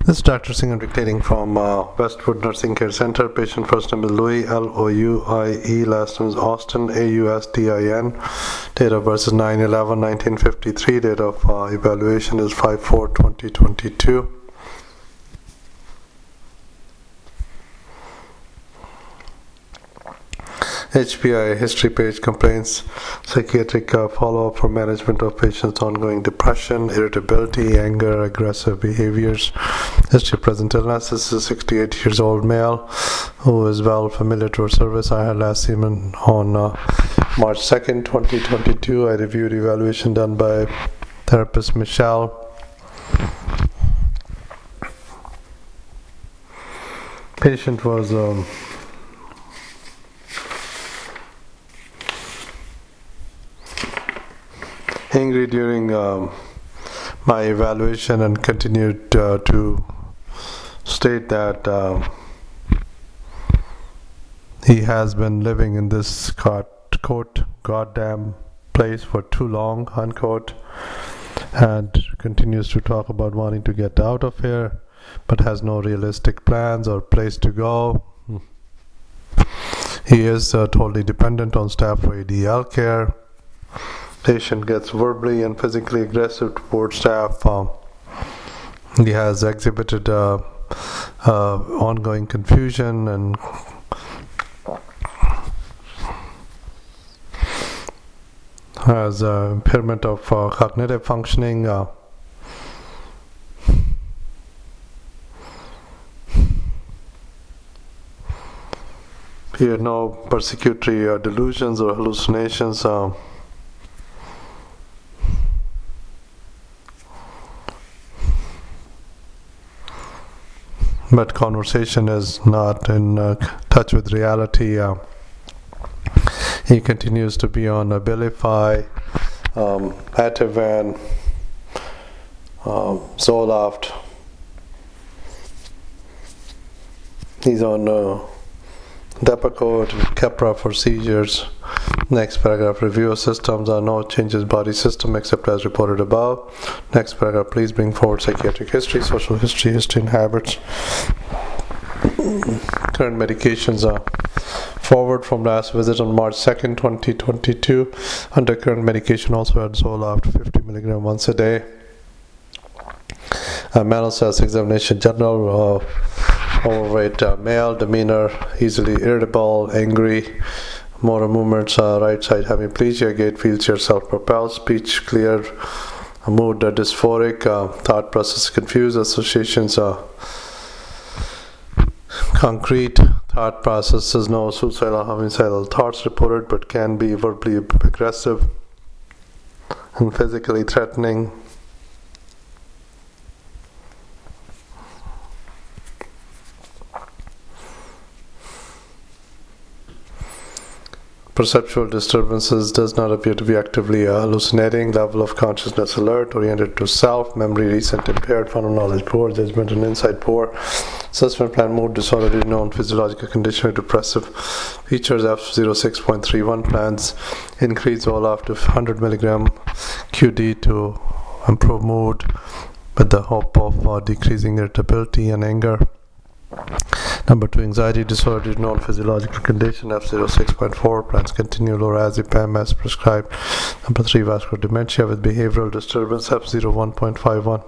This is Dr. Singh. I'm dictating from Westwood Nursing Care Center. Patient first name is Louis, Louie. Last name is Austin, Austin. Date of birth is 9/11/1953. Date of evaluation is 5/4/2022. HPI history page complaints, psychiatric follow-up for management of patients' ongoing depression, irritability, anger, aggressive behaviors. History present illness. This is a 68 years old male who is well familiar to our service. I had last seen him on March 2nd, 2022. I reviewed evaluation done by therapist Michelle. Patient was angry during my evaluation and continued to state that he has been living in this quote goddamn place for too long, unquote, and continues to talk about wanting to get out of here but has no realistic plans or place to go. He is totally dependent on staff for ADL care. Patient gets verbally and physically aggressive towards staff. He has exhibited ongoing confusion and has impairment of cognitive functioning. He had no persecutory delusions or hallucinations. But conversation is not in touch with reality. He continues to be on Abilify, Ativan, Zoloft. He's on Depakote, Keppra for seizures. Next paragraph, review of systems. Are no changes body system except as reported above. Next paragraph, please bring forward psychiatric history, social history, history and habits. Current medications are forward from last visit on March 2nd, 2022. Under current medication also had Zoloft 50 mg once a day. Mental status examination general, overweight male, demeanor easily irritable, angry, motor movements, right side hemiplegia, gait wheelchair, self-propelled, speech clear, mood dysphoric, thought process confused, associations concrete, thought processes, no suicidal, homicidal thoughts reported, but can be verbally aggressive and physically threatening. Perceptual disturbances, does not appear to be actively hallucinating, level of consciousness alert, oriented to self, memory recent impaired, fundamental knowledge poor, judgment and insight poor, assessment plan mood disorder is known, physiological condition depressive features, F06.31 plans, increase all after 100 mg QD to improve mood with the hope of decreasing irritability and anger. Number 2, anxiety disorder is known physiological condition, F06.4 plans continue lorazepam as prescribed. Number 3, vascular dementia with behavioral disturbance, F01.51.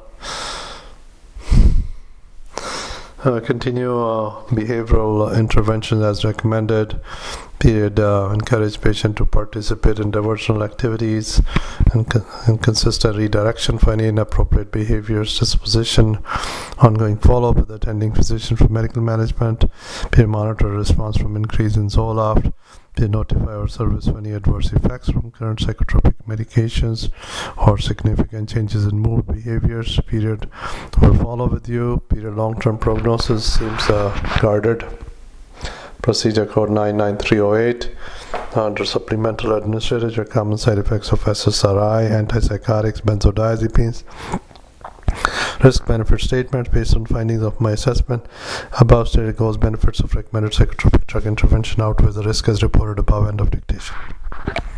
Continue behavioral intervention as recommended. Period. Encourage patient to participate in diversional activities and consistent redirection for any inappropriate behaviors, disposition, ongoing follow-up with attending physician for medical management. Period. Monitor response from increase in Zoloft. Period. Notify our service for any adverse effects from current psychotropic medications or significant changes in mood behaviors. Period. We'll follow with you. Period. Long-term prognosis seems guarded. Procedure code 99308. Under supplemental administrators are common side effects of SSRI, antipsychotics, benzodiazepines. Risk benefit statement based on findings of my assessment. Above stated goals, benefits of recommended psychotropic drug intervention outweigh the risk as reported above. End of dictation.